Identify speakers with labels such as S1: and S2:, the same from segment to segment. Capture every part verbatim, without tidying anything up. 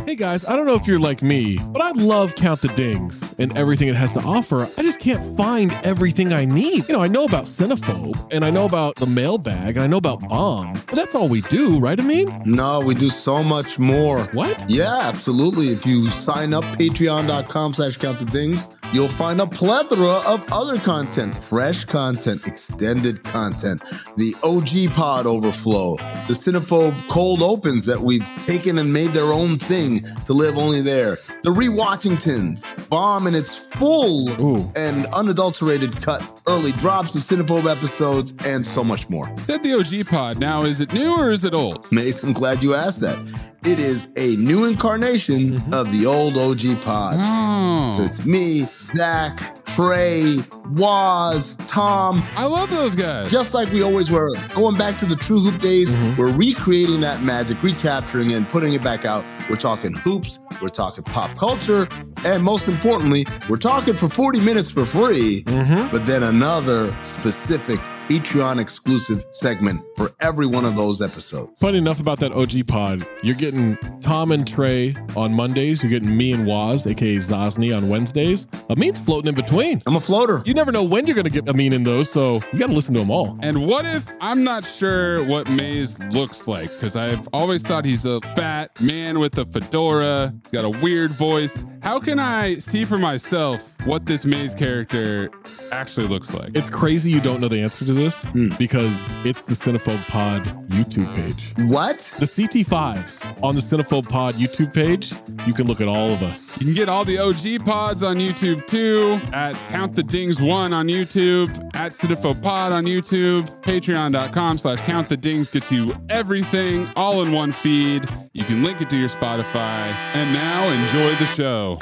S1: Hey guys, I don't know if you're like me, but I love Count the Dings and everything it has to offer. I just can't find everything I need. You know, I know about Cinephobe, and I know about the mailbag, and I know about Bomb, but that's all we do, right, Amin?
S2: No, we do so much more.
S1: What?
S2: Yeah, absolutely. If you sign up, patreon.com slash count the dings, you'll find a plethora of other content, fresh content, extended content, the O G Pod Overflow, the Cinephobe Cold Opens that we've taken and made their own thing to live only there, the Rewatchingtons, Bomb in its full Ooh. and unadulterated cut, early drops of Cinephobe episodes, and so much more.
S3: You said the O G Pod. Now, is it new or is it old?
S2: Mace, I'm glad you asked that. It is a new incarnation mm-hmm. of the old O G Pod.
S3: Oh.
S2: So it's me, Zach, Trey, Waz, Tom.
S3: I love those guys.
S2: Just like we always were. Going back to the True Hoop days, mm-hmm. we're recreating that magic, recapturing it, and putting it back out. We're talking hoops, we're talking pop culture, and most importantly, we're talking for forty minutes for free, mm-hmm. but then another specific Patreon exclusive segment for every one of those episodes.
S1: Funny enough about that O G Pod, you're getting Tom and Trey on Mondays. You're getting me and Waz, aka Zosny, on Wednesdays. Amin's floating in between.
S2: I'm a floater.
S1: You never know when you're going to get Amin in those, so you got to listen to them all.
S3: And what if I'm not sure what Maze looks like? Because I've always thought he's a fat man with a fedora. He's got a weird voice. How can I see for myself what this Maze character actually looks like?
S1: It's crazy you don't know the answer to this mm. because it's the Cinephobe Pod YouTube page.
S2: What?
S1: The C T fives on the Cinephobe Pod YouTube page. You can look at all of us.
S3: You can get all the O G pods on YouTube too, at Count the Dings one on YouTube, at Cinephobe Pod on YouTube, patreon.com slash Count the Dings gets you everything all in one feed. You can link it to your Spotify. And now enjoy the show.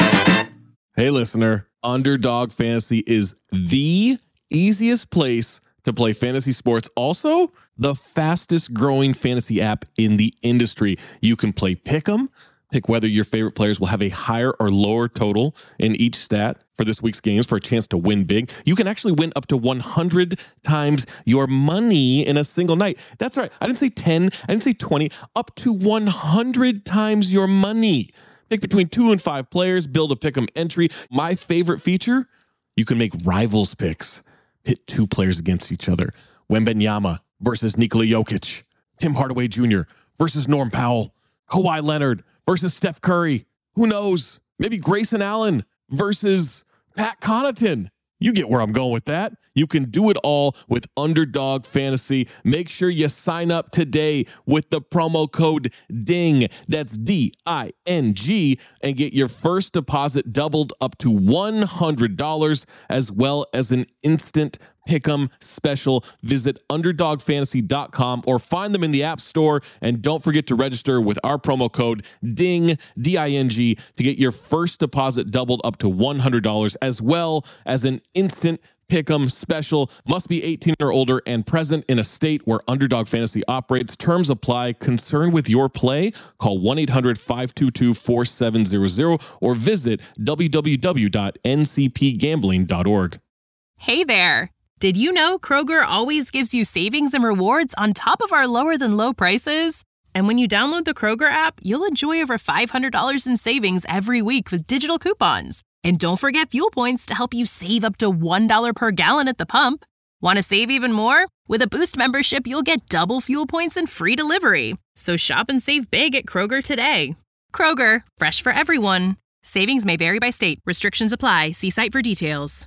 S1: Hey listener, Underdog Fantasy is the easiest place to play fantasy sports. Also, the fastest growing fantasy app in the industry. You can play Pick'em, pick whether your favorite players will have a higher or lower total in each stat for this week's games for a chance to win big. You can actually win up to one hundred times your money in a single night. That's right. I didn't say ten. I didn't say twenty. Up to one hundred times your money. Pick between two and five players, build a Pick'em entry. My favorite feature, you can make rivals picks. Pit two players against each other. Wembanyama versus Nikola Jokic. Tim Hardaway Junior versus Norm Powell. Kawhi Leonard versus Steph Curry. Who knows? Maybe Grayson Allen versus Pat Connaughton. You get where I'm going with that. You can do it all with Underdog Fantasy. Make sure you sign up today with the promo code DING. That's D I N G, and get your first deposit doubled up to one hundred dollars, as well as an instant Pick'em special. Visit underdog fantasy dot com or find them in the App Store. And don't forget to register with our promo code DING, D I N G, to get your first deposit doubled up to one hundred dollars, as well as an instant Pick'em special. Must be eighteen or older and present in a state where Underdog Fantasy operates. Terms apply. Concerned with your play? Call one eight hundred five two two four seven zero zero or visit w w w dot n c p gambling dot org.
S4: Hey there. Did you know Kroger always gives you savings and rewards on top of our lower than low prices? And when you download the Kroger app, you'll enjoy over five hundred dollars in savings every week with digital coupons. And don't forget fuel points to help you save up to one dollar per gallon at the pump. Want to save even more? With a Boost membership, you'll get double fuel points and free delivery. So shop and save big at Kroger today. Kroger, fresh for everyone. Savings may vary by state. Restrictions apply. See site for details.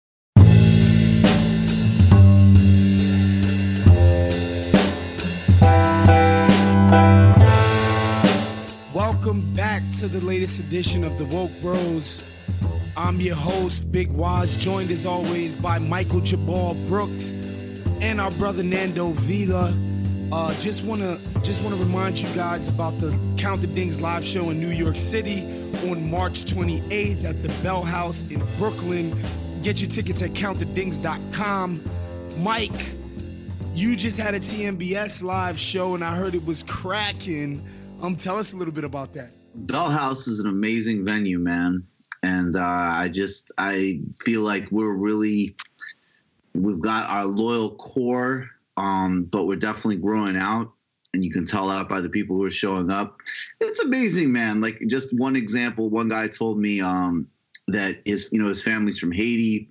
S5: Welcome back to the latest edition of the Woke Bros. I'm your host, Big Waz, joined as always by Michael Jabal Brooks and our brother Nando Vila. Uh, just wanna just wanna remind you guys about the Count the Dings live show in New York City on March twenty-eighth at the Bell House in Brooklyn. Get your tickets at count the dings dot com. Mike, you just had a T M B S live show and I heard it was cracking. Um, tell us a little bit about that.
S6: Bell House is an amazing venue, man. And uh, I just, I feel like we're really, we've got our loyal core, um, but we're definitely growing out. and you can tell that by the people who are showing up. It's amazing, man. Like, just one example, one guy told me um, that his, you know, his family's from Haiti.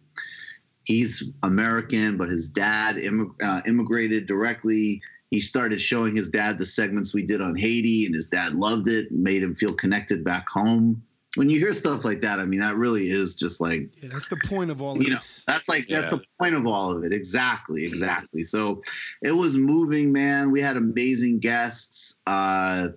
S6: He's American, but his dad immig- uh, immigrated directly. He started showing his dad the segments we did on Haiti, and his dad loved it, made him feel connected back home. When you hear stuff like that, I mean, that really is just like,
S5: yeah, that's the point of all of
S6: you know,
S5: this.
S6: that's like,
S7: Yeah.
S6: that's the point of all of it. Exactly. Exactly. So it was moving, man. We had amazing guests. Uh,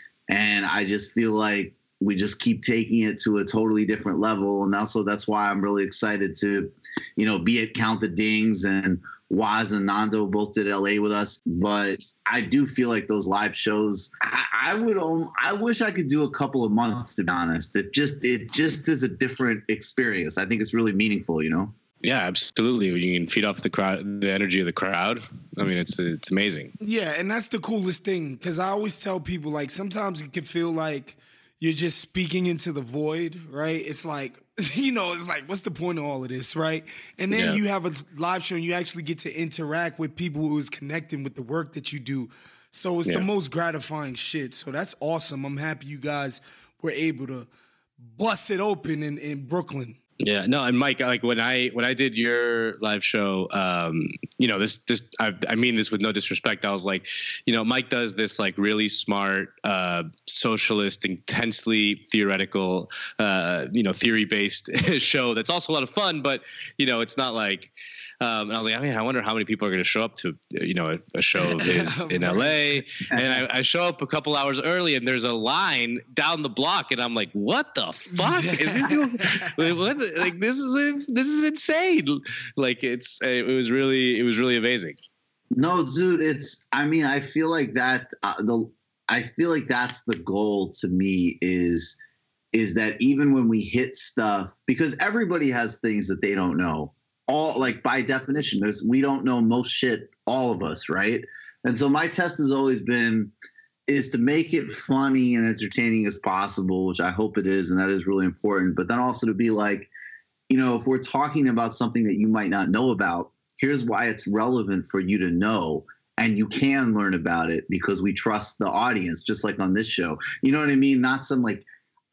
S6: and I just feel like we just keep taking it to a totally different level. And also that's why I'm really excited to, you know, be at Count the Dings, and Waz and Nando both did L A with us. But I do feel like those live shows, I, I would, um, I wish I could do a couple of months, to be honest. It just, it just is a different experience. I think it's really meaningful, you know?
S7: Yeah, absolutely. You can feed off the crowd, the energy of the crowd. I mean, it's it's amazing.
S5: Yeah, and that's the coolest thing, because I always tell people, like, sometimes it can feel like you're just speaking into the void, right? It's like, you know, it's like, what's the point of all of this, right? And then
S7: Yeah.
S5: you have a live show and you actually get to interact with people who is connecting with the work that you do. So it's the
S7: Yeah.
S5: most gratifying shit. So that's awesome. I'm happy you guys were able to bust it open in, in Brooklyn.
S7: Yeah, no, and Mike, like when I when I did your live show, um, you know, this this I, I mean this with no disrespect. I was like, you know, Mike does this like really smart, uh, socialist, intensely theoretical, uh, you know, theory based show that's also a lot of fun, but you know, it's not like. Um, and I was like, I mean, I wonder how many people are going to show up to, you know, a, a show of his in L A. And I, I show up a couple hours early, and there's a line down the block, and I'm like, what the fuck? Is this, what the, like this is this is insane. Like it's it was really it was really amazing.
S6: No, dude, it's, I mean, I feel like that, uh, the, I feel like that's the goal to me is, is that even when we hit stuff, because everybody has things that they don't know. All, like, by definition, there's, we don't know most shit, all of us, right? And so my test has always been is to make it funny and entertaining as possible, which I hope it is, and that is really important. But then also to be like, you know, if we're talking about something that you might not know about, here's why it's relevant for you to know, and you can learn about it because we trust the audience, just like on this show. You know what I mean? Not some like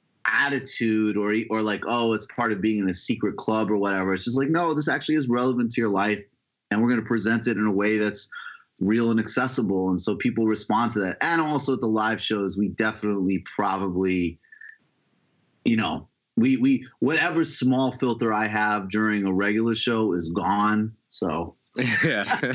S6: attitude or or like, oh, it's part of being in a secret club or whatever. It's just like, no, this actually is relevant to your life, and we're going to present it in a way that's real and accessible. And so people respond to that. And also at the live shows, we definitely probably, you know, we we whatever small filter I have during a regular show is gone. So
S7: yeah.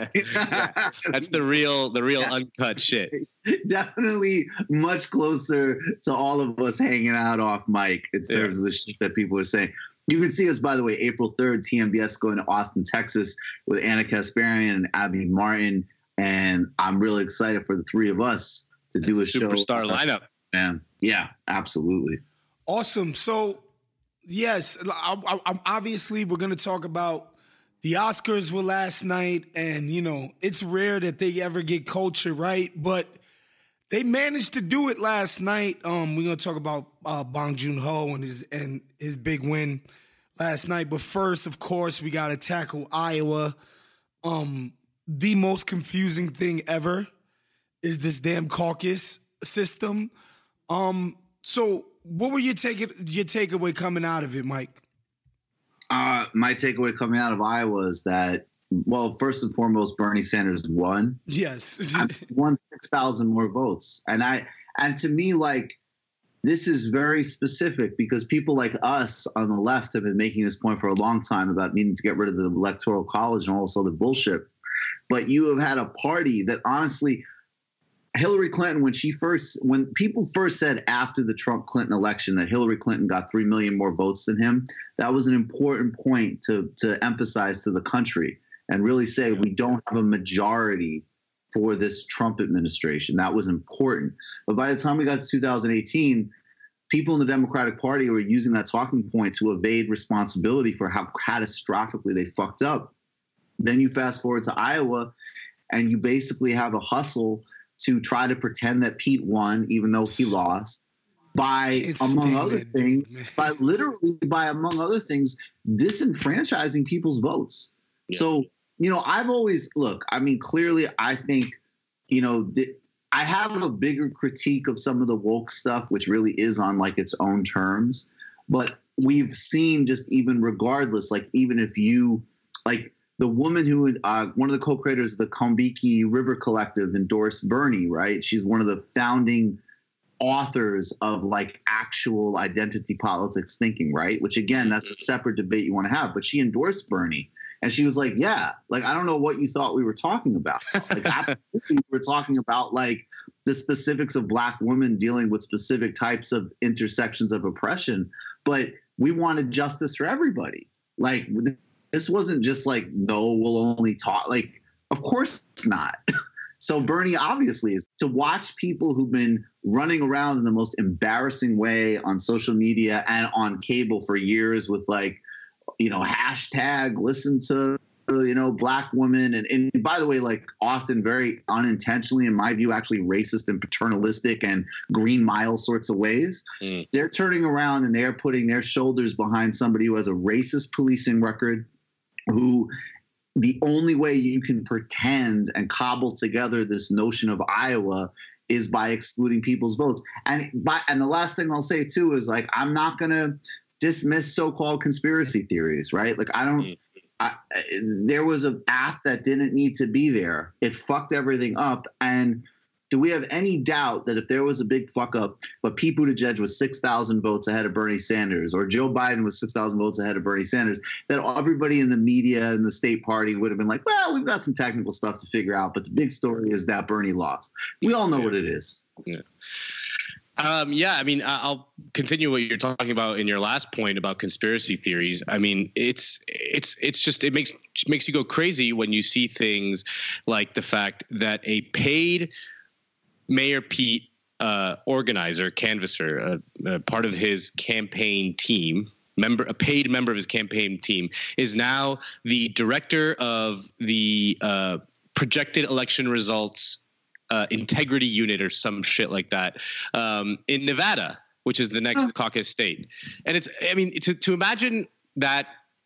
S7: Yeah. That's the real the real uncut shit.
S6: Definitely much closer to all of us hanging out off mic in terms
S7: Yeah.
S6: of the shit that people are saying. You can see us, by the way, April third, T M B S going to Austin, Texas with Anna Kasparian and Abby Martin. And I'm really excited for the three of us to do a
S7: It's a
S6: show.
S7: superstar lineup.
S6: Man, yeah, absolutely.
S5: Awesome. So, yes, I, I, I'm obviously we're going to talk about the Oscars were last night, and, you know, it's rare that they ever get culture right, but they managed to do it last night. Um, we're going to talk about uh, Bong Joon-ho and his and his big win last night. But first, of course, we got to tackle Iowa. Um, the most confusing thing ever is this damn caucus system. Um, so what were your take your takeaway coming out of it, Mike?
S6: Uh, my takeaway coming out of Iowa is that, well, first and foremost, Bernie Sanders won.
S5: Yes.
S6: won six thousand more votes. And I, and to me, like, this is very specific because people like us on the left have been making this point for a long time about needing to get rid of the Electoral College and all this other bullshit. But you have had a party that honestly, Hillary Clinton, when she first, when people first said after the Trump Clinton election that Hillary Clinton got three million more votes than him, that was an important point to, to emphasize to the country and really say we don't have a majority for this Trump administration. That was important. But by the time we got to two thousand eighteen, people in the Democratic Party were using that talking point to evade responsibility for how catastrophically they fucked up. Then you fast forward to Iowa, and you basically have a hustle to try to pretend that Pete won, even though he lost, by,
S5: Can't
S6: among
S5: stand
S6: other
S5: that dude,
S6: things,
S5: man.
S6: by literally, by among other things, disenfranchising people's votes.
S7: Yeah.
S6: So, you know, I've always, look, I mean, clearly, I think, you know, th- I have a bigger critique of some of the woke stuff, which really is on like its own terms. But we've seen just even regardless, like even if you like the woman who uh, one of the co-creators of the Combiki River Collective endorsed Bernie, right? She's one of the founding authors of like actual identity politics thinking, right? Which again, that's a separate debate you want to have. But she endorsed Bernie. And she was like, yeah, like, I don't know what you thought we were talking about. Like, absolutely, we're talking about like the specifics of Black women dealing with specific types of intersections of oppression. But we wanted justice for everybody. Like, this wasn't just like, no, we'll only talk. Like, of course it's not. So Bernie obviously is. To watch people who've been running around in the most embarrassing way on social media and on cable for years with like, you know, hashtag listen to, you know, Black women. And, and by the way, like often very unintentionally, in my view, actually racist and paternalistic and Green Mile sorts of ways. Mm. They're turning around and they're putting their shoulders behind somebody who has a racist policing record, who the only way you can pretend and cobble together this notion of Iowa is by excluding people's votes. And by, and the last thing I'll say too is like, I'm not going to dismiss so-called conspiracy theories, right? Like I don't, I, there was an app that didn't need to be there. It fucked everything up. And do we have any doubt that if there was a big fuck up, but Pete Buttigieg was six thousand votes ahead of Bernie Sanders, or Joe Biden was six thousand votes ahead of Bernie Sanders, that everybody in the media and the state party would have been like, well, we've got some technical stuff to figure out, but the big story is that Bernie lost. We all know yeah. what it is.
S7: Yeah. Um, yeah, I mean, I'll continue what you're talking about in your last point about conspiracy theories. I mean, it's it's it's just it makes makes you go crazy when you see things like the fact that a paid Mayor Pete uh, organizer, canvasser, uh, uh, part of his campaign team, member, a paid member of his campaign team, is now the director of the uh, projected election results Uh, integrity unit or some shit like that um, in Nevada, which is the next oh. caucus state. And it's, I mean, to, to imagine that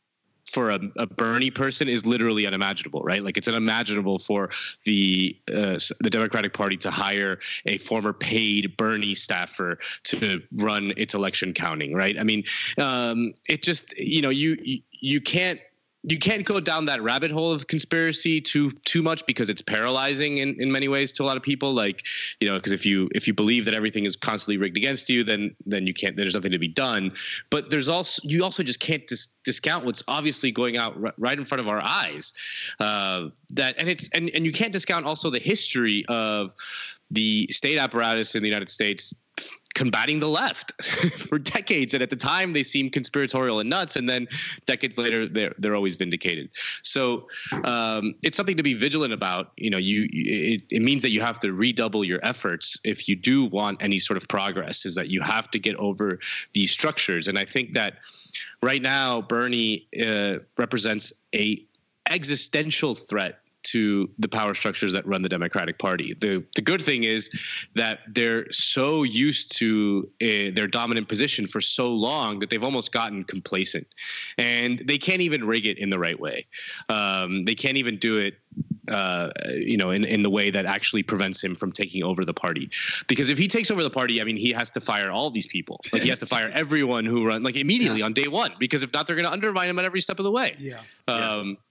S7: for a, a Bernie person is literally unimaginable, right? Like it's unimaginable for the uh, the Democratic Party to hire a former paid Bernie staffer to run its election counting, right? I mean, um, it just, you know, you you, you can't, You can't go down that rabbit hole of conspiracy too too much because it's paralyzing in, in many ways to a lot of people. Like, you know, because if you if you believe that everything is constantly rigged against you, then then you can't. There's nothing to be done. But there's also you also just can't dis- discount what's obviously going out r- right in front of our eyes. Uh, that and it's and and you can't discount also the history of the state apparatus in the United States combating the left for decades. And at the time they seemed conspiratorial and nuts. And then decades later, they're, they're always vindicated. So um, it's something to be vigilant about. You know, you it, it means that you have to redouble your efforts if you do want any sort of progress, is that you have to get over these structures. And I think that right now, Bernie uh, represents a existential threat to the power structures that run the Democratic Party. The the good thing is that they're so used to uh, their dominant position for so long that they've almost gotten complacent, and they can't even rig it in the right way. Um, they can't even do it, uh, you know, in, in the way that actually prevents him from taking over the party. Because if he takes over the party, I mean, he has to fire all these people. Like he has to fire everyone who run, like immediately yeah. on day one, because if not, they're going to undermine him at every step of the way.
S5: Yeah.
S7: Um, yes.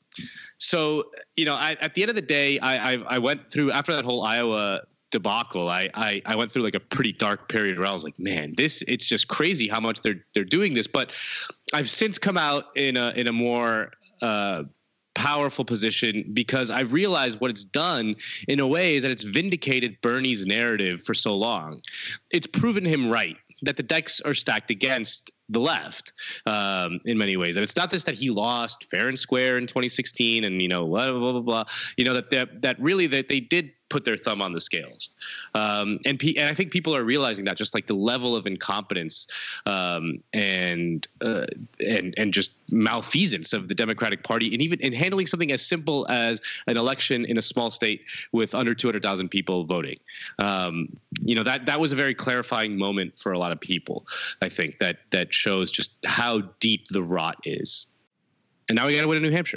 S7: So, you know, I, at the end of the day, I, I, I went through, after that whole Iowa debacle, I, I, I went through like a pretty dark period where I was like, man, this, it's just crazy how much they're, they're doing this. But I've since come out in a, in a more, uh, powerful position, because I've realized what it's done in a way is that it's vindicated Bernie's narrative for so long. It's proven him right, that the decks are stacked against the left um, in many ways. And it's not this that he lost fair and square in twenty sixteen and, you know, blah, blah, blah, blah, you know, that, that, that really that they did put their thumb on the scales. Um, and, P- and I think people are realizing that, just like the level of incompetence um, and, uh, and, and just malfeasance of the Democratic Party, and even in handling something as simple as an election in a small state with under two hundred thousand people voting. Um, you know, that, that was a very clarifying moment for a lot of people, I think, that, that shows just how deep the rot is. And now we got to win in New Hampshire.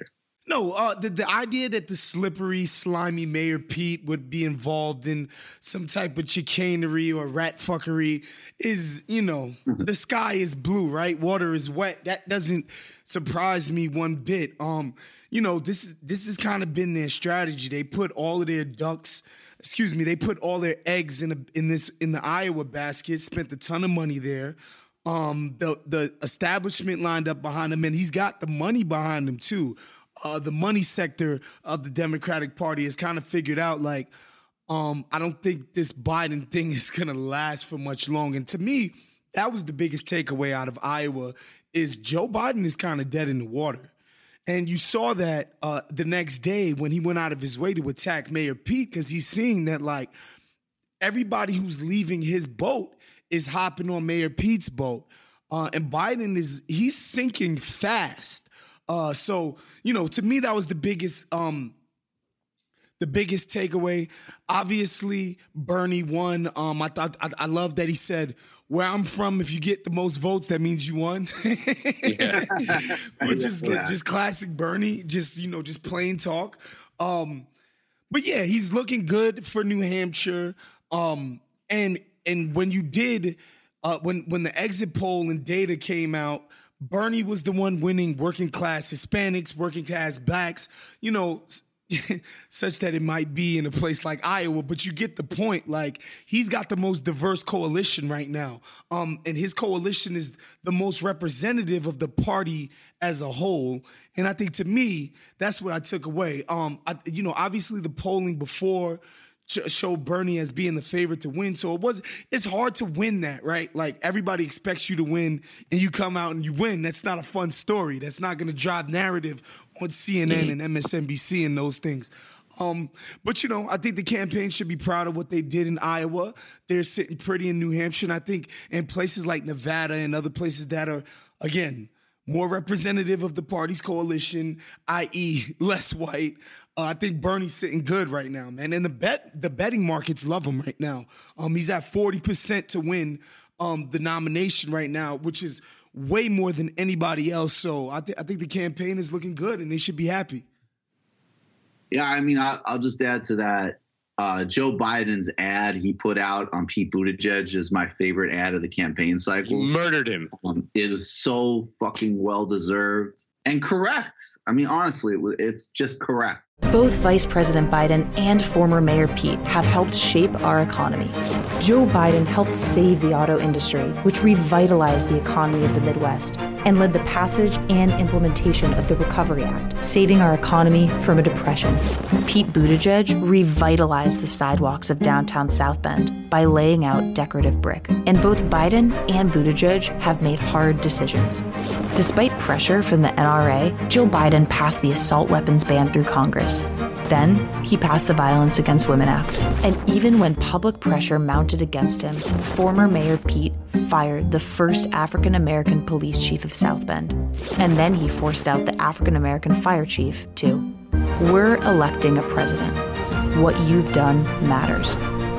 S5: No, uh, the, the idea that the slippery, slimy Mayor Pete would be involved in some type of chicanery or rat fuckery is, you know, the sky is blue, right? Water is wet. That doesn't surprise me one bit. Um, you know, this this has kind of been their strategy. They put all of their ducks, excuse me, they put all their eggs in a, in this in the Iowa basket. Spent a ton of money there. Um, the the establishment lined up behind him, and he's got the money behind him too. Uh, the money sector of the Democratic Party has kind of figured out, like, um, I don't think this Biden thing is going to last for much long. And to me, that was the biggest takeaway out of Iowa is Joe Biden is kind of dead in the water. And you saw that uh, the next day when he went out of his way to attack Mayor Pete, because he's seeing that, like, everybody who's leaving his boat is hopping on Mayor Pete's boat. Uh, and Biden is, he's sinking fast. Uh, so, you know, to me, that was the biggest, um, the biggest takeaway. Obviously, Bernie won. Um, I thought I, I love that he said, "Where I'm from, if you get the most votes, that means you won." Yeah. Which is yeah. just classic Bernie. Just you know, just plain talk. Um, but yeah, he's looking good for New Hampshire. Um, and and when you did, uh, when when the exit poll and data came out, Bernie was the one winning working class Hispanics, working class blacks, you know, such that it might be in a place like Iowa, but you get the point. Like, he's got the most diverse coalition right now. Um, and his coalition is the most representative of the party as a whole. And I think, to me, that's what I took away. Um, I, you know, obviously the polling before show Bernie as being the favorite to win. So it was, it's hard to win that, right? Like, everybody expects you to win and you come out and you win. That's not a fun story. That's not going to drive narrative on C N N mm-hmm. and M S N B C and those things. Um, but, you know, I think the campaign should be proud of what they did in Iowa. They're sitting pretty in New Hampshire. And I think in places like Nevada and other places that are, again, more representative of the party's coalition, that is less white, Uh, I think Bernie's sitting good right now, man. And the bet, the betting markets love him right now. Um, he's at forty percent to win um, the nomination right now, which is way more than anybody else. So I, th- I think the campaign is looking good, and they should be happy.
S6: Yeah, I mean, I'll, I'll just add to that. Uh, Joe Biden's ad he put out on Pete Buttigieg is my favorite ad of the campaign cycle.
S7: He murdered him.
S6: Um, it was so fucking well-deserved and correct. I mean, honestly, it was, it's just correct.
S8: Both Vice President Biden and former Mayor Pete have helped shape our economy. Joe Biden helped save the auto industry, which revitalized the economy of the Midwest, and led the passage and implementation of the Recovery Act, saving our economy from a depression. Pete Buttigieg revitalized the sidewalks of downtown South Bend by laying out decorative brick. And both Biden and Buttigieg have made hard decisions. Despite pressure from the N R A, Joe Biden passed the assault weapons ban through Congress. Then, he passed the Violence Against Women Act. And even when public pressure mounted against him, former Mayor Pete fired the first African-American police chief of South Bend. And then he forced out the African-American fire chief, too. We're electing a president. What you've done matters.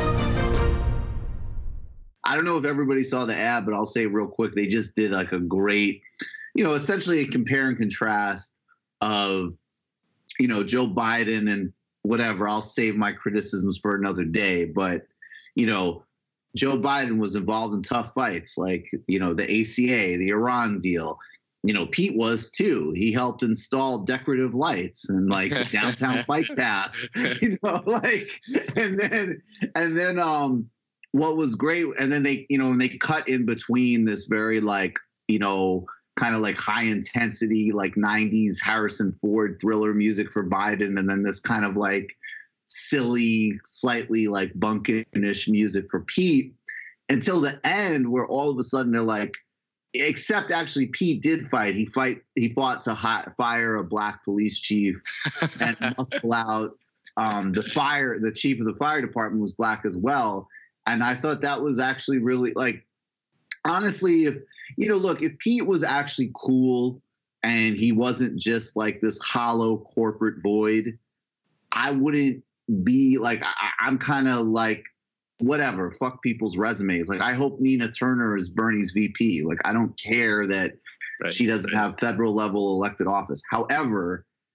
S6: I don't know if everybody saw the ad, but I'll say real quick, they just did like a great, you know, essentially a compare and contrast of, you know, Joe Biden and whatever. I'll save my criticisms for another day. But, you know, Joe Biden was involved in tough fights like, you know, the A C A, the Iran deal. You know, Pete was too. He helped install decorative lights and like the downtown bike path, you know, like, and then, and then, um, what was great. And then they, you know, and they cut in between this very like, you know, kind of like high intensity, like nineties Harrison Ford thriller music for Biden. And then this kind of like silly, slightly like Bunkin-ish music for Pete until the end where all of a sudden they're like, except actually Pete did fight. He fight. He fought to hi- fire a black police chief and muscle out. Um, the fire, the chief of the fire department was black as well. And I thought that was actually really like, honestly, if, you know, look, if Pete was actually cool and he wasn't just like this hollow corporate void, I wouldn't be like, I, I'm kind of like, whatever, fuck people's resumes. Like, I hope Nina Turner is Bernie's V P. Like, I don't care that right, she doesn't right. have federal level elected office. However,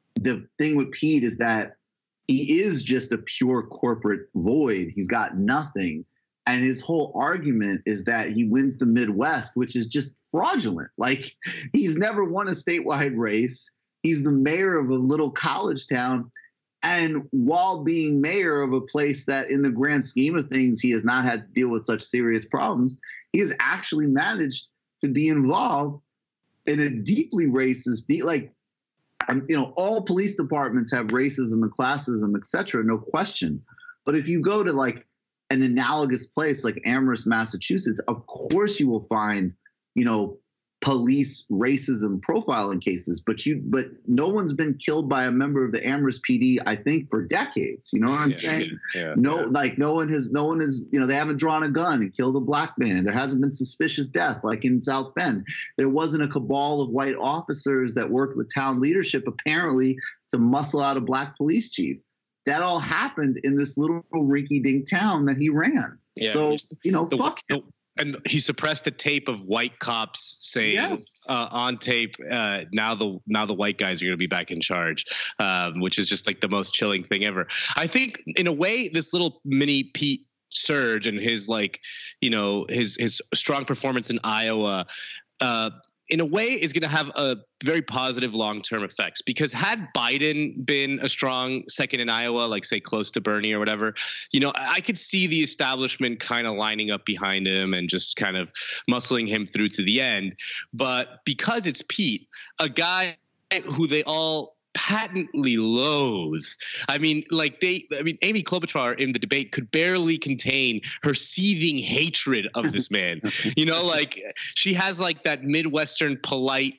S6: the thing with Pete is that he is just a pure corporate void. He's got nothing. And his whole argument is that he wins the Midwest, which is just fraudulent. Like, he's never won a statewide race. He's the mayor of a little college town. And while being mayor of a place that in the grand scheme of things, he has not had to deal with such serious problems, he has actually managed to be involved in a deeply racist, deep, like, you know, all police departments have racism and classism, et cetera, no question. But if you go to like an analogous place like Amherst, Massachusetts, of course you will find, you know, police racism profiling cases, but you, but no one's been killed by a member of the Amherst P D, I think, for decades. You know what I'm
S7: yeah,
S6: saying?
S7: Yeah,
S6: no,
S7: yeah.
S6: like no one has, no one has, you know, they haven't drawn a gun and killed a black man. There hasn't been suspicious death like in South Bend. There wasn't a cabal of white officers that worked with town leadership apparently to muscle out a black police chief. That all happened in this little rinky-dink town that he ran.
S7: Yeah,
S6: so, you know,
S7: the,
S6: fuck
S7: the,
S6: him.
S7: And he suppressed the tape of white cops saying
S6: Yes.
S7: uh, on tape, uh, now the now the white guys are going to be back in charge, um, which is just like the most chilling thing ever. I think in a way, this little mini Pete surge and his like, you know, his his strong performance in Iowa, uh, in a way is going to have a very positive long-term effects, because had Biden been a strong second in Iowa, like say close to Bernie or whatever, you know, I could see the establishment kind of lining up behind him and just kind of muscling him through to the end. But because it's Pete, a guy who they all patently loathe. I mean, like they, I mean, Amy Klobuchar in the debate could barely contain her seething hatred of this man. You know, like she has like that Midwestern polite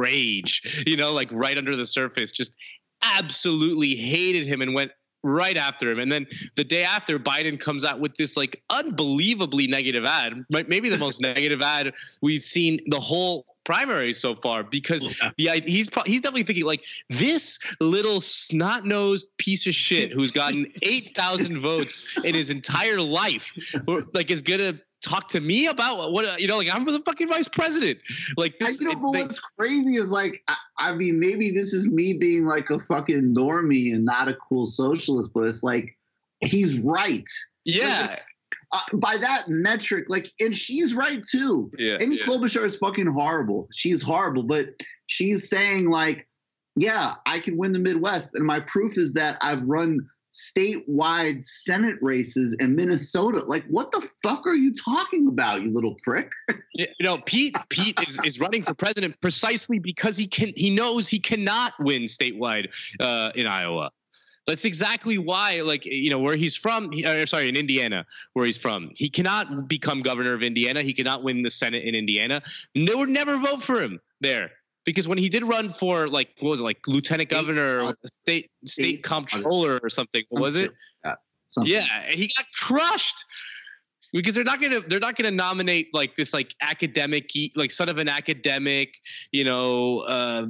S7: rage, you know, like right under the surface, just absolutely hated him and went right after him. And then the day after, Biden comes out with this like unbelievably negative ad, maybe the most negative ad we've seen the whole primary so far, because yeah. the he's he's definitely thinking like, this little snot-nosed piece of shit who's gotten eight thousand votes in his entire life, or like is gonna talk to me about what, you know, like I'm the fucking vice president. Like this,
S6: I know,
S7: it,
S6: but
S7: they,
S6: what's crazy is like, I, I mean, maybe this is me being like a fucking normie and not a cool socialist, but it's like, he's right.
S7: yeah.
S6: Like, Uh, by that metric, like, and she's right too.
S7: Yeah,
S6: Amy
S7: yeah.
S6: Klobuchar is fucking horrible. She's horrible, but she's saying like, yeah, I can win the Midwest. And my proof is that I've run statewide Senate races in Minnesota. Like, what the fuck are you talking about, you little prick?
S7: You know, Pete Pete is, is running for president precisely because he can he knows he cannot win statewide uh, in Iowa. That's exactly why, like, you know, where he's from, he, or sorry, in Indiana, where he's from, he cannot become governor of Indiana. He cannot win the Senate in Indiana. They would never vote for him there, because when he did run for, like, what was it, like lieutenant state, governor or state state, state comptroller or something, what was it? Yeah, yeah, he got crushed. Because they're not gonna, they're not gonna nominate like this, like academic, like son of an academic, you know, uh,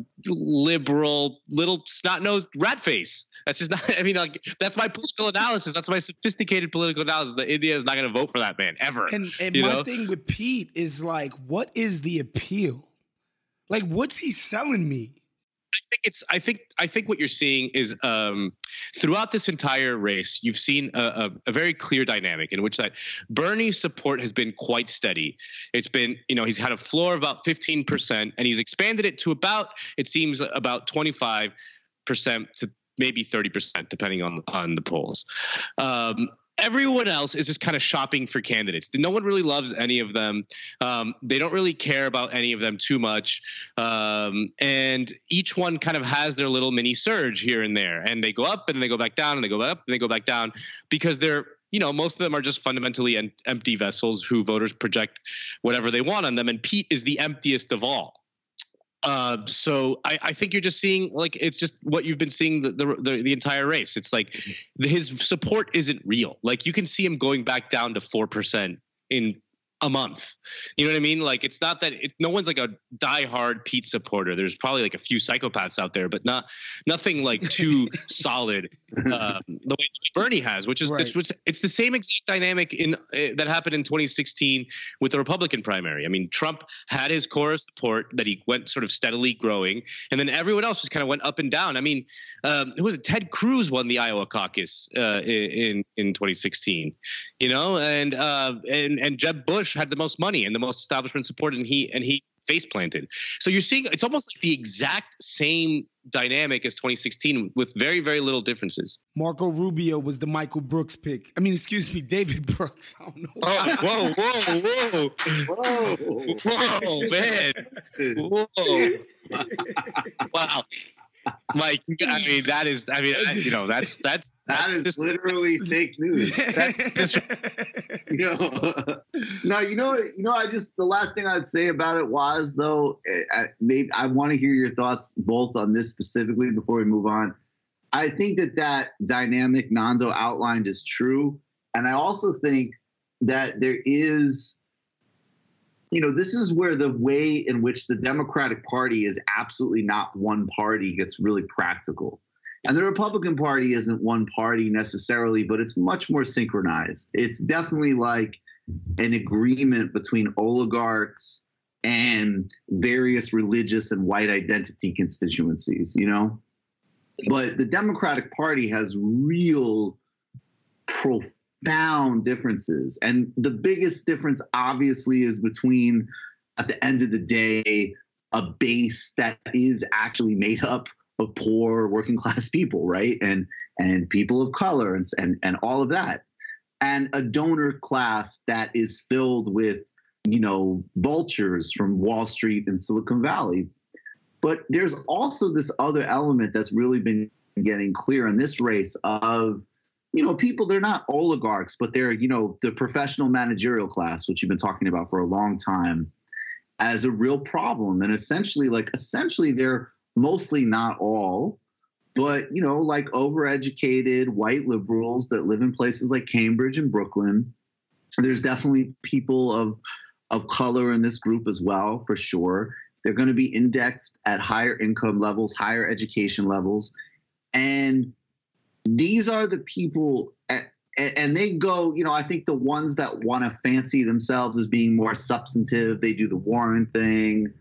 S7: liberal little snot-nosed rat face. That's just not. I mean, like that's my political analysis. That's my sophisticated political analysis. That India is not gonna vote for that man ever.
S5: And, and
S7: you
S5: my
S7: know?
S5: thing with Pete is like, what is the appeal? Like, what's he selling me?
S7: I think it's. I think. I think what you're seeing is um, throughout this entire race, you've seen a, a, a very clear dynamic in which that Bernie's support has been quite steady. It's been, you know, he's had a floor of about fifteen percent, and he's expanded it to about, it seems, about twenty-five percent to maybe thirty percent, depending on on the polls. Um, Everyone else is just kind of shopping for candidates. No one really loves any of them. Um, they don't really care about any of them too much. Um, and each one kind of has their little mini surge here and there. And they go up and they go back down and they go up and they go back down because they're, you know, most of them are just fundamentally en- empty vessels who voters project whatever they want on them. And Pete is the emptiest of all. Uh, so I, I think you're just seeing like it's just what you've been seeing the the, the, the entire race. It's like the, his support isn't real. Like you can see him going back down to four percent in a month. You know what I mean? Like, it's not that it, no one's like a diehard Pete supporter. There's probably like a few psychopaths out there, but not nothing like too solid um, the way Bernie has, which is
S5: Right.
S7: it's, which, it's the same exact dynamic in uh, that happened in twenty sixteen with the Republican primary. I mean, Trump had his core of support that he went sort of steadily growing, and then everyone else just kind of went up and down. I mean, um, who was it? Ted Cruz won the Iowa caucus uh, in in twenty sixteen, you know, and uh, and and Jeb Bush had the most money and the most establishment support, and he and he face planted. So you're seeing it's almost like the exact same dynamic as twenty sixteen with very, very little differences.
S5: Marco Rubio was the Michael Brooks pick. I mean, excuse me, David Brooks. I don't know.
S7: Oh, whoa, whoa, whoa,
S6: Whoa,
S7: whoa, man. Whoa. Wow. Mike, I mean, that is, I mean, I, you know, that's, that's, that's
S6: that is
S7: just,
S6: literally fake news. You know, no, you know, you know. I just the last thing I'd say about it was though, I, maybe I want to hear your thoughts both on this specifically before we move on. I think that that dynamic Nando outlined is true, and I also think that there is, you know, this is where the way in which the Democratic Party is absolutely not one party gets really practical. And the Republican Party isn't one party necessarily, but it's much more synchronized. It's definitely like an agreement between oligarchs and various religious and white identity constituencies, you know? But the Democratic Party has real profound differences. And the biggest difference, obviously, is between, at the end of the day, a base that is actually made up of poor working class people, right? And and people of color and, and, and all of that. And a donor class that is filled with, you know, vultures from Wall Street and Silicon Valley. But there's also this other element that's really been getting clear in this race of, you know, people, they're not oligarchs, but they're, you know, the professional managerial class, which you've been talking about for a long time, as a real problem. And essentially, like, essentially they're mostly, not all, but, you know, like overeducated white liberals that live in places like Cambridge and Brooklyn. There's definitely people of of color in this group as well, for sure. They're going to be indexed at higher income levels, higher education levels. And these are the people, at, and they go, you know, I think the ones that want to fancy themselves as being more substantive, they do the Warren thing.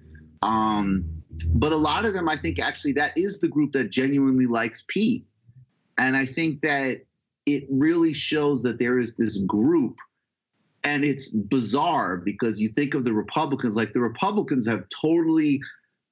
S6: Um, but a lot of them, I think actually that is the group that genuinely likes Pete. And I think that it really shows that there is this group, and it's bizarre because you think of the Republicans, like the Republicans have totally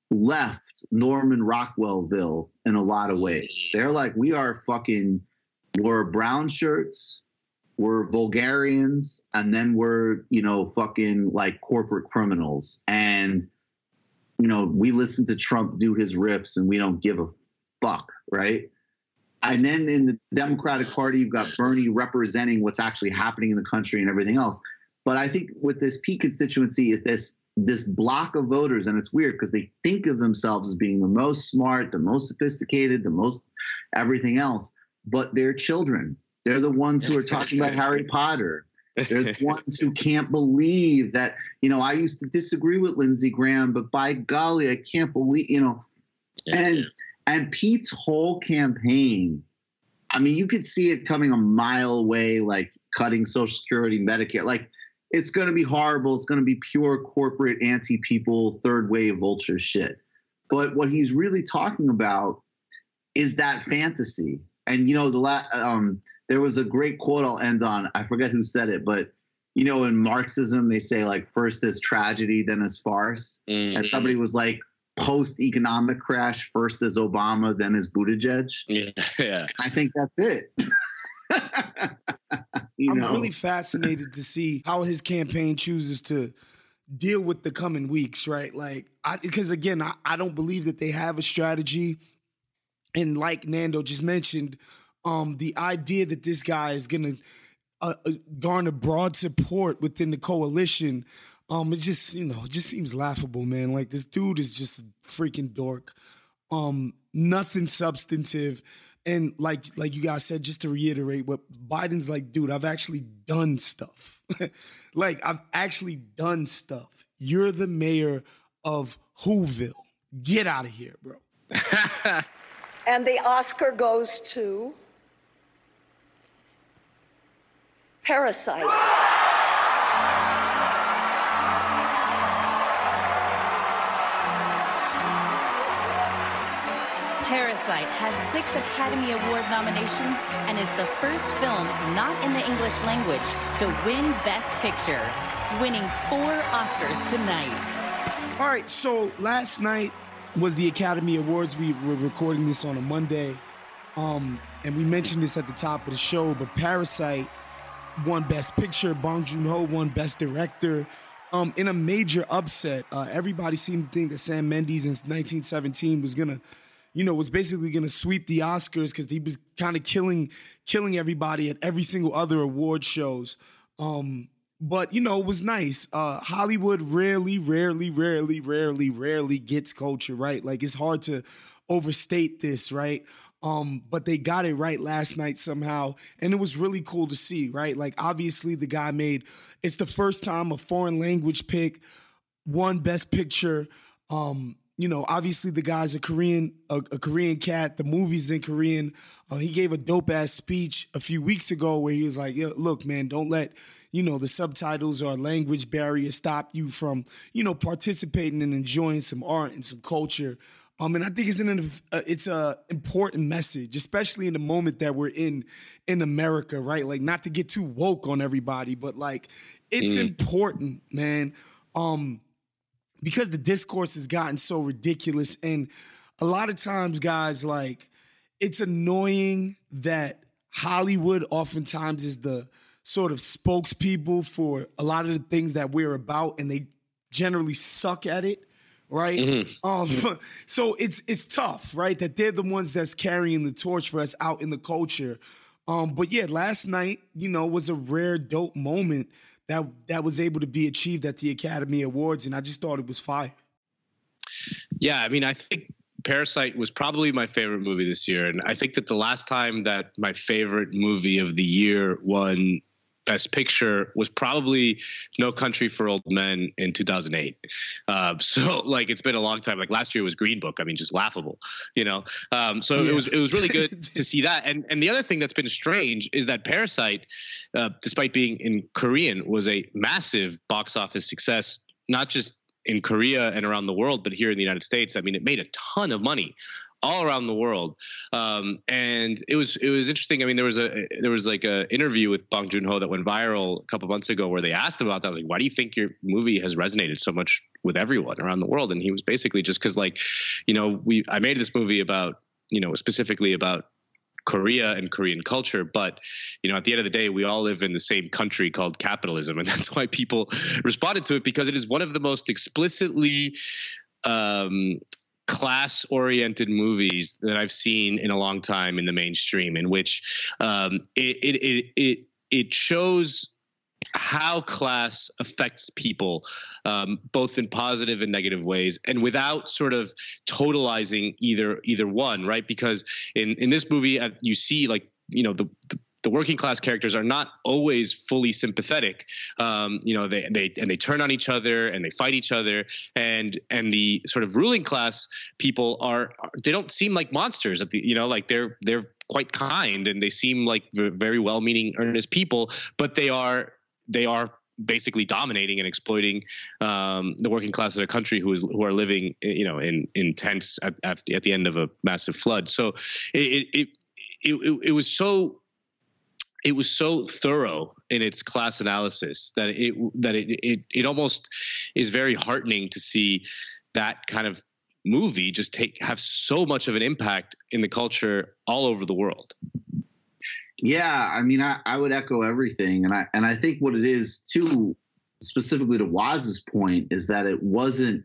S6: left Norman Rockwellville in a lot of ways. They're like, we are fucking, we're brown shirts, we're Bulgarians, and then we're, you know, fucking like corporate criminals. And, you know, we listen to Trump do his riffs and we don't give a fuck, right? And then in the Democratic Party, you've got Bernie representing what's actually happening in the country and everything else. But I think with this Pete constituency is this this block of voters, and it's weird because they think of themselves as being the most smart, the most sophisticated, the most everything else, but they're children. They're the ones who are talking about Harry Potter. They're the ones who can't believe that, you know, I used to disagree with Lindsey Graham, but by golly, I can't believe, you know, and and Pete's whole campaign, I mean, you could see it coming a mile away, like cutting Social Security, Medicare, like it's going to be horrible. It's going to be pure corporate anti-people, third wave vulture shit. But what he's really talking about is that fantasy. And, you know, the la- um, there was a great quote I'll end on. I forget who said it, but, you know, in Marxism, they say like first is tragedy, then is farce. Mm-hmm. And somebody was like, post-economic crash, first is Obama, then is Buttigieg.
S7: Yeah, yeah.
S6: I think that's it. you
S5: I'm
S6: know?
S5: really fascinated to see how his campaign chooses to deal with the coming weeks, right? Like, I, because again, I, I don't believe that they have a strategy. And like Nando just mentioned, um, the idea that this guy is going to uh, uh, garner broad support within the coalition, um, it just, you know, it just seems laughable, man. Like, this dude is just a freaking dork. Um, nothing substantive. And like like you guys said, just to reiterate, what Biden's like, dude, I've actually done stuff. Like, I've actually done stuff. You're the mayor of Whoville. Get out of here, bro.
S9: And the Oscar goes to Parasite.
S10: Parasite has six Academy Award nominations and is the first film not in the English language to win Best Picture, winning four Oscars tonight.
S5: All right, so last night was the Academy Awards. We were recording this on a Monday, um, and we mentioned this at the top of the show, but Parasite won Best Picture. Bong Joon-ho won Best Director. Um, in a major upset. Uh, everybody seemed to think that Sam Mendes in nineteen seventeen was gonna, you know, was basically gonna sweep the Oscars because he was kind of killing, killing everybody at every single other award shows. Um, but you know, it was nice. Uh, Hollywood rarely, rarely, rarely, rarely, rarely gets culture right. Like, it's hard to overstate this, right? Um, but they got it right last night somehow, and it was really cool to see, right? Like, obviously the guy made, it's the first time a foreign language pick won Best Picture. Um, you know, obviously the guy's a Korean, a, a Korean cat. The movie's in Korean. Uh, he gave a dope ass speech a few weeks ago where he was like, yeah, look, man, don't let, you know, the subtitles or language barrier stop you from, you know, participating and enjoying some art and some culture. Um, and I think it's an uh, it's a important message, especially in the moment that we're in in America, right? Like, not to get too woke on everybody, but like, it's mm. important, man, um, because the discourse has gotten so ridiculous, and a lot of times, guys, like, it's annoying that Hollywood oftentimes is the sort of spokespeople for a lot of the things that we're about, and they generally suck at it. Right. Mm-hmm. Um, so it's it's tough, right? That they're the ones that's carrying the torch for us out in the culture. Um, but yeah, last night, you know, was a rare, dope moment that that was able to be achieved at the Academy Awards, and I just thought it was fire.
S7: Yeah, I mean, I think Parasite was probably my favorite movie this year, and I think that the last time that my favorite movie of the year won Best Picture was probably No Country for Old Men in two thousand eight. Uh, so like, it's been a long time. Like, last year was Green Book. I mean, just laughable, you know? Um, so yeah. it was, it was really good to see that. And, and the other thing that's been strange is that Parasite, uh, despite being in Korean, was a massive box office success, not just in Korea and around the world, but here in the United States. I mean, it made a ton of money all around the world. Um, and it was, it was interesting. I mean, there was a, there was like a interview with Bong Joon-ho that went viral a couple months ago where they asked him about that. I was like, why do you think your movie has resonated so much with everyone around the world? And he was basically just cause, like, you know, we, I made this movie about, you know, specifically about Korea and Korean culture. But, you know, at the end of the day, we all live in the same country called capitalism. And that's why people responded to it, because it is one of the most explicitly, um, class-oriented movies that I've seen in a long time in the mainstream, in which um, it, it it it it shows how class affects people, um, both in positive and negative ways, and without sort of totalizing either either one, right? Because in in this movie, uh, you see, like, you know, the, the the working class characters are not always fully sympathetic. Um, you know, they, they, and they turn on each other and they fight each other, and, and the sort of ruling class people are, they don't seem like monsters at the, you know, like they're, they're quite kind, and they seem like very well-meaning, earnest people, but they are, they are basically dominating and exploiting um, the working class of the country, who is, who are living, you know, in, in tents at, at, the, at the end of a massive flood. So it, it, it, it, it was so, It was so thorough in its class analysis that it that it, it it almost is very heartening to see that kind of movie just take have so much of an impact in the culture all over the world.
S6: Yeah, I mean, I, I would echo everything, and I and I think what it is too, specifically to Waz's point, is that it wasn't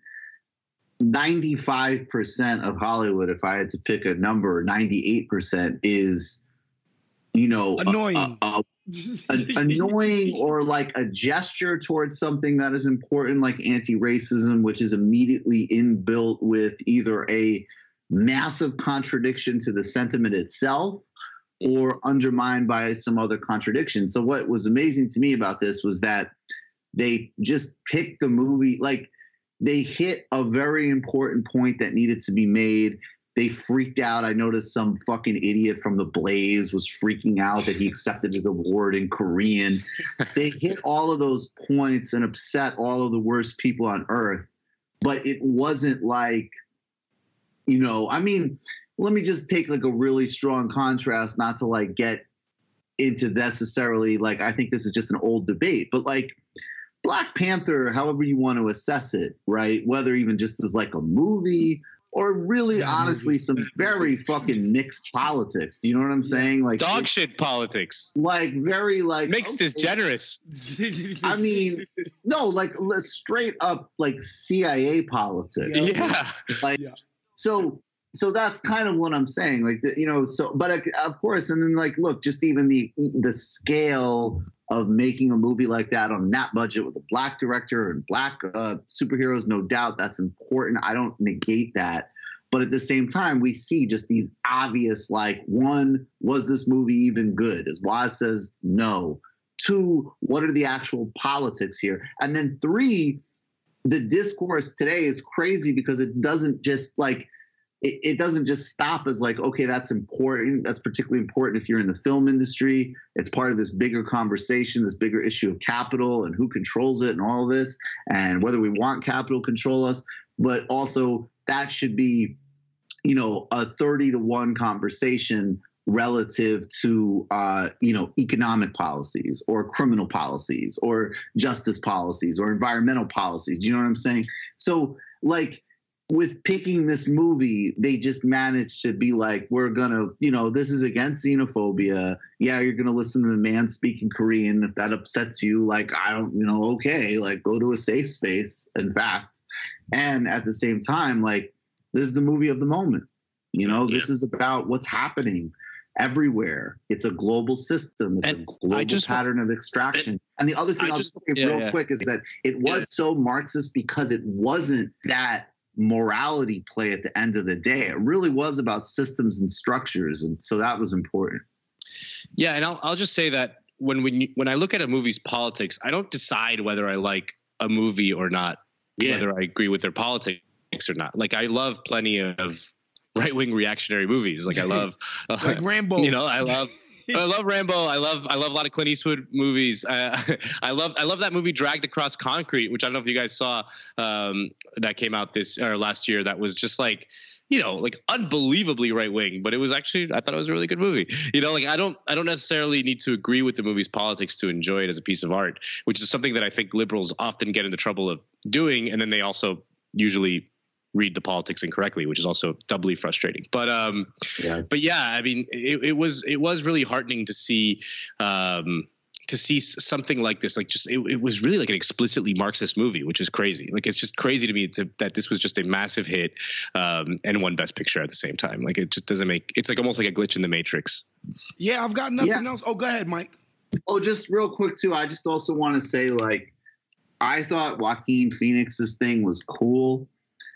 S6: ninety-five percent of Hollywood. If I had to pick a number, ninety-eight percent is, you know,
S5: annoying,
S6: a, a, a, annoying, or like a gesture towards something that is important, like anti-racism, which is immediately inbuilt with either a massive contradiction to the sentiment itself or undermined by some other contradiction. So what was amazing to me about this was that they just picked the movie, like they hit a very important point that needed to be made. They freaked out. I noticed some fucking idiot from The Blaze was freaking out that he accepted the award in Korean. They hit all of those points and upset all of the worst people on earth. But it wasn't like, you know, I mean, let me just take like a really strong contrast, not to like get into necessarily like, I think this is just an old debate, but like Black Panther, however you want to assess it, right? Whether even just as like a movie or really honestly some very fucking mixed politics. You know what I'm saying? Like
S7: dog shit politics.
S6: Like very like
S7: mixed okay. is generous.
S6: I mean, no, like straight up like C I A politics.
S7: Yeah.
S6: Like yeah. so So that's kind of what I'm saying, like, you know, so, but uh, of course, and then like, look, just even the, the scale of making a movie like that on that budget with a black director and black uh, superheroes, no doubt that's important. I don't negate that. But at the same time, we see just these obvious, like, one, was this movie even good? As Waz says, no. Two, what are the actual politics here? And then three, the discourse today is crazy because it doesn't just like, It, it doesn't just stop as like, okay, that's important. That's particularly important if you're in the film industry. It's part of this bigger conversation, this bigger issue of capital and who controls it and all of this and whether we want capital control us. But also that should be, you know, a thirty to one conversation relative to, uh, you know, economic policies or criminal policies or justice policies or environmental policies. Do you know what I'm saying? So like, with picking this movie, they just managed to be like, we're going to, you know, this is against xenophobia. Yeah, you're going to listen to the man speaking Korean. If that upsets you, like, I don't, you know, okay, like go to a safe space, in fact. And at the same time, like, this is the movie of the moment. You know, yeah. This is about what's happening everywhere. It's a global system. It's and a global just, pattern of extraction. And the other thing I I'll just, just say yeah, real yeah. quick is that it was yeah. so Marxist because it wasn't that morality play at the end of the day. It really was about systems and structures, and so that was important.
S7: Yeah, and I'll I'll just say that when when you, when I look at a movie's politics, I don't decide whether I like a movie or not, yeah. whether I agree with their politics or not. Like I love plenty of right-wing reactionary movies. Like I love
S5: like uh, Rambo.
S7: You know, I love I love Rambo. I love I love a lot of Clint Eastwood movies. Uh, I love I love that movie Dragged Across Concrete, which I don't know if you guys saw. Um, that came out this or last year. That was just like, you know, like unbelievably right wing, but it was actually I thought it was a really good movie. You know, like I don't I don't necessarily need to agree with the movie's politics to enjoy it as a piece of art, which is something that I think liberals often get into trouble of doing, and then they also usually read the politics incorrectly, which is also doubly frustrating. But um, yeah. but yeah, I mean, it, it was it was really heartening to see um, to see something like this. Like, just it, it was really like an explicitly Marxist movie, which is crazy. Like, it's just crazy to me to, that this was just a massive hit um, and won Best Picture at the same time. Like, it just doesn't make. It's like almost like a glitch in the Matrix.
S5: Yeah, I've got nothing
S6: yeah.
S5: else. Oh, go ahead, Mike.
S6: Oh, just real quick too. I just also want to say, like, I thought Joaquin Phoenix's thing was cool.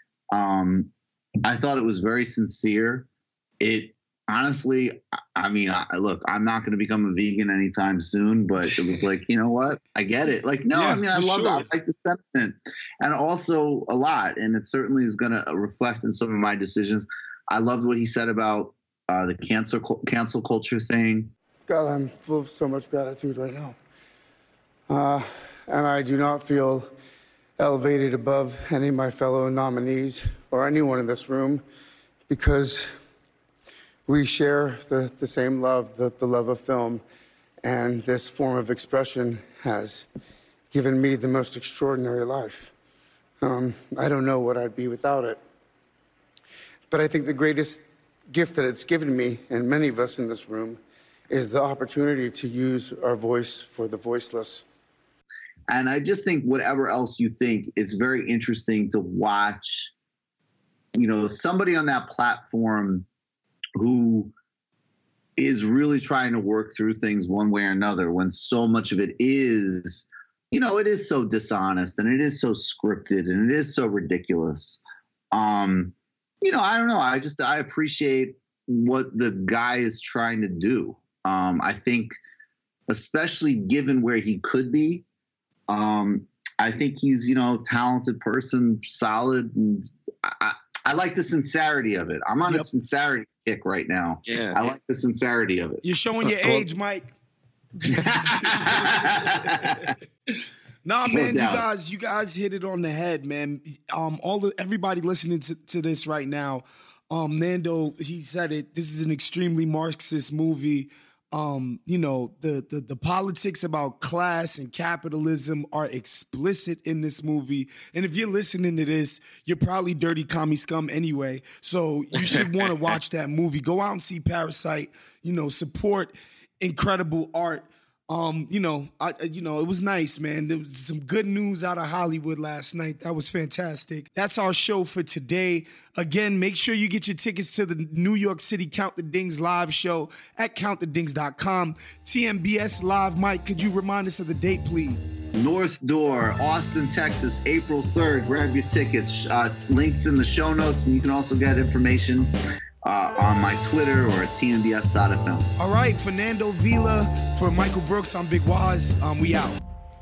S6: Um, I thought it was very sincere. It honestly, I mean, I, look, I'm not going to become a vegan anytime soon, but it was like, you know what? I get it. Like, no, yeah, I mean, I love sure. that. I like the sentiment and also a lot. And it certainly is going to reflect in some of my decisions. I loved what he said about uh, the cancel, cancel culture thing.
S11: God, I'm full of so much gratitude right now. Uh, and I do not feel elevated above any of my fellow nominees or anyone in this room because we share the, the same love, the, the love of film, and this form of expression has given me the most extraordinary life. Um, I don't know what I'd be without it. But I think the greatest gift that it's given me, and many of us in this room, is the opportunity to use our voice for the voiceless.
S6: And I just think whatever else you think, it's very interesting to watch, you know, somebody on that platform who is really trying to work through things one way or another when so much of it is, you know, it is so dishonest and it is so scripted and it is so ridiculous. Um, you know, I don't know. I just I appreciate what the guy is trying to do. Um, I think, especially given where he could be, um, I think he's, you know, talented person, solid. And I, I like the sincerity of it. I'm on yep. a sincerity kick right now.
S7: Yeah,
S6: I like the sincerity of it.
S5: You're showing your age, Mike. Nah, man, you guys, you guys hit it on the head, man. Um, all the everybody listening to, to this right now, um, Nando, he said it. This is an extremely Marxist movie. Um, you know, the, the the politics about class and capitalism are explicit in this movie. And if you're listening to this, you're probably dirty commie scum anyway. So you should want to watch that movie. Go out and see Parasite. You know, support incredible art. Um, you know, I, you know, it was nice, man. There was some good news out of Hollywood last night. That was fantastic. That's our show for today. Again, make sure you get your tickets to the New York City Count the Dings live show at count the dings dot com. T M B S Live, Mike, could you remind us of the date, please?
S6: North Door, Austin, Texas, April third. Grab your tickets. Uh, links in the show notes, and you can also get information Uh, on my Twitter or at T M B S dot F M.
S5: All right, Fernando Vila, for Michael Brooks, I'm Big Waz. Um, we out.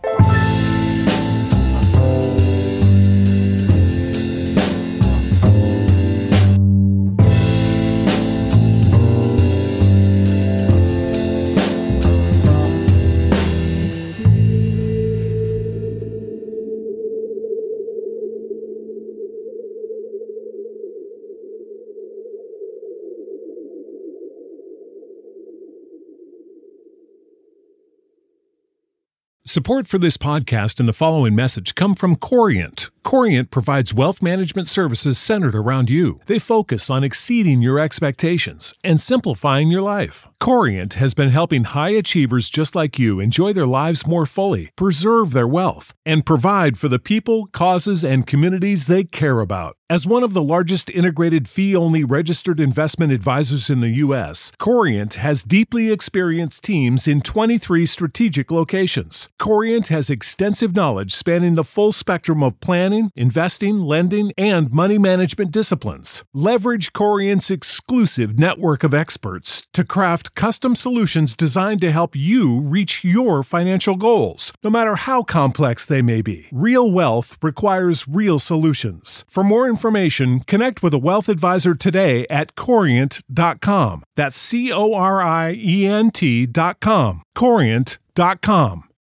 S12: Support for this podcast and the following message come from Corient. Corient provides wealth management services centered around you. They focus on exceeding your expectations and simplifying your life. Corient has been helping high achievers just like you enjoy their lives more fully, preserve their wealth, and provide for the people, causes, and communities they care about. As one of the largest integrated fee-only registered investment advisors in the U S, Corient has deeply experienced teams in twenty-three strategic locations. Corient has extensive knowledge spanning the full spectrum of planning, investing, lending, and money management disciplines. Leverage Corient's exclusive network of experts to craft custom solutions designed to help you reach your financial goals, no matter how complex they may be. Real wealth requires real solutions. For more information, connect with a wealth advisor today at corient dot com. That's C O R I E N T dot com. corient dot com.